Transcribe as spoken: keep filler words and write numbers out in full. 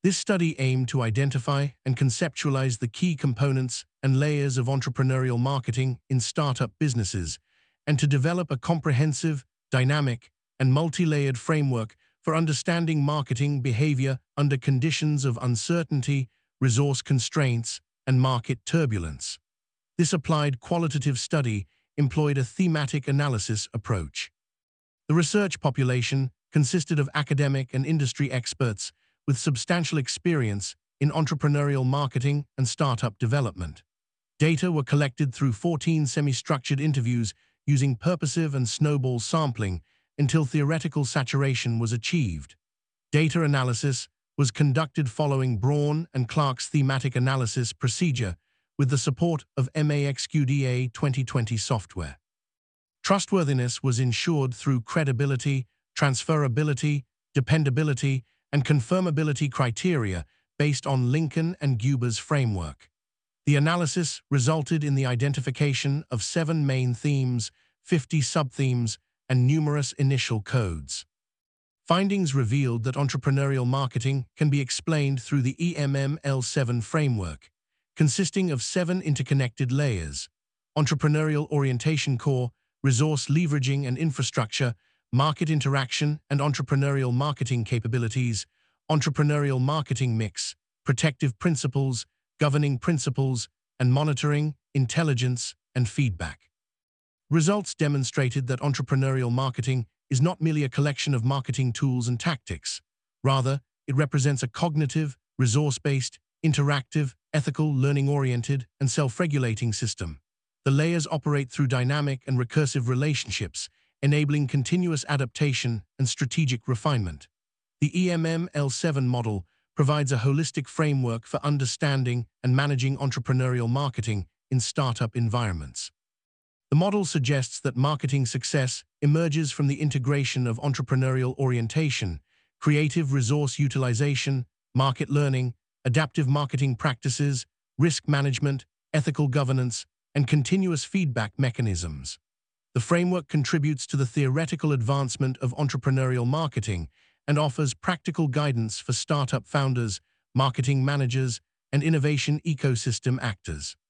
This study aimed to identify and conceptualize the key components and layers of entrepreneurial marketing in startup businesses, and to develop a comprehensive, dynamic, and multi-layered framework for understanding marketing behavior under conditions of uncertainty, resource constraints, and market turbulence. This applied qualitative study employed a thematic analysis approach. The research population consisted of academic and industry experts with substantial experience in entrepreneurial marketing and startup development. Data were collected through fourteen semi-structured interviews using purposive and snowball sampling until theoretical saturation was achieved. Data analysis was conducted following Braun and Clark's thematic analysis procedure with the support of MAXQDA twenty twenty software. Trustworthiness was ensured through credibility, transferability, dependability, and confirmability criteria based on Lincoln and Guber's framework. The analysis resulted in the identification of seven main themes, fifty subthemes, and numerous initial codes. Findings revealed that entrepreneurial marketing can be explained through the E M M L seven framework, consisting of seven interconnected layers: entrepreneurial orientation core, resource leveraging and infrastructure, market interaction and entrepreneurial marketing capabilities, entrepreneurial marketing mix, protective principles, governing principles, and monitoring, intelligence, and feedback. Results demonstrated that entrepreneurial marketing is not merely a collection of marketing tools and tactics. Rather, it represents a cognitive, resource-based, interactive, ethical, learning-oriented, and self-regulating system. The layers operate through dynamic and recursive relationships, enabling continuous adaptation and strategic refinement. The E M M L seven model provides a holistic framework for understanding and managing entrepreneurial marketing in startup environments. The model suggests that marketing success emerges from the integration of entrepreneurial orientation, creative resource utilization, market learning, adaptive marketing practices, risk management, ethical governance, and continuous feedback mechanisms. The framework contributes to the theoretical advancement of entrepreneurial marketing and offers practical guidance for startup founders, marketing managers, and innovation ecosystem actors.